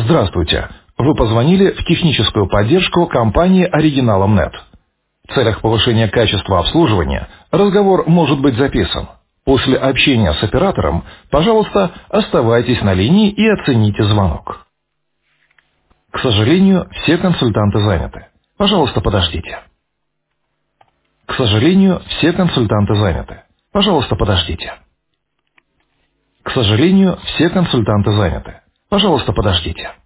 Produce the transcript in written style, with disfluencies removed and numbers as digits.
Здравствуйте. Вы позвонили в техническую поддержку компании Оригиналом.нет. В целях повышения качества обслуживания разговор может быть записан. После общения с оператором, пожалуйста, оставайтесь на линии и оцените звонок. К сожалению, все консультанты заняты. Пожалуйста, подождите. К сожалению, все консультанты заняты. Пожалуйста, подождите. К сожалению, все консультанты заняты. Пожалуйста, подождите.